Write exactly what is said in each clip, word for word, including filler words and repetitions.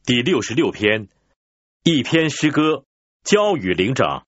第六十六篇，一篇诗歌，交与灵长。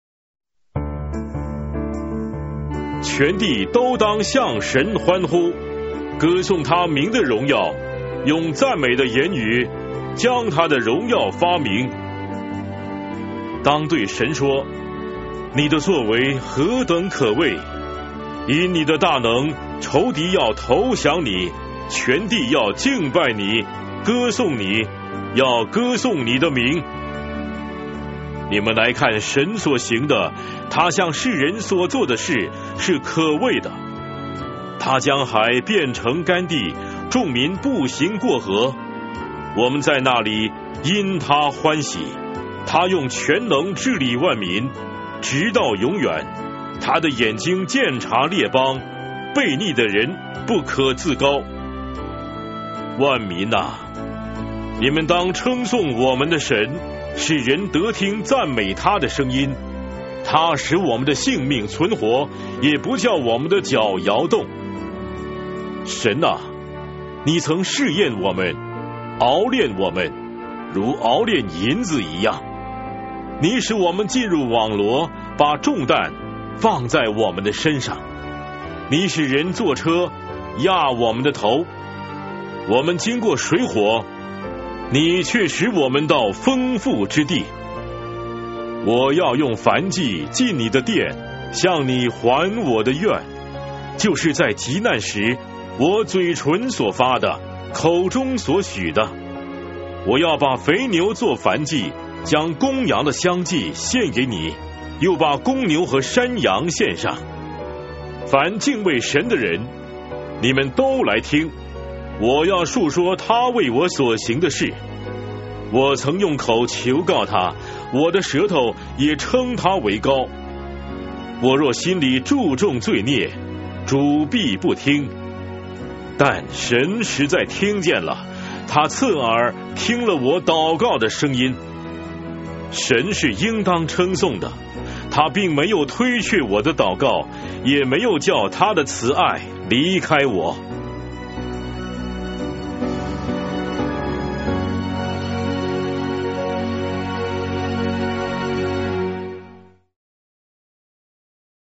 全地都当向神欢呼，歌颂他名的荣耀，用赞美的言语将他的荣耀发明。当对神说，你的作为何等可畏！因你的大能，仇敌要投降你，全地要敬拜你，歌颂你，要歌颂你的名。你们来看神所行的，他向世人所做的事是可畏的。他将海变成干地，众民步行过河。我们在那里因他欢喜。他用全能治理万民，直到永远。他的眼睛鉴察列邦，悖逆的人不可自高。万民啊，你们当称颂我们的神，使人得听赞美他的声音。他使我们的性命存活，也不叫我们的脚摇动。神啊，你曾试验我们，熬炼我们，如熬炼银子一样。你使我们进入网罗，把重担放在我们的身上。你使人坐车压我们的头，我们经过水火，你却使我们到丰富之地。我要用燔祭进你的殿，向你还我的愿，就是在急难时我嘴唇所发的，口中所许的。我要把肥牛做燔祭，将公羊的香祭献给你，又把公牛和山羊献上。凡敬畏神的人，你们都来听，我要述说他为我所行的事。我曾用口求告他，我的舌头也称他为高。我若心里注重罪孽，主必不听。但神实在听见了，他侧耳听了我祷告的声音。神是应当称颂的，他并没有推却我的祷告，也没有叫他的慈爱离开我。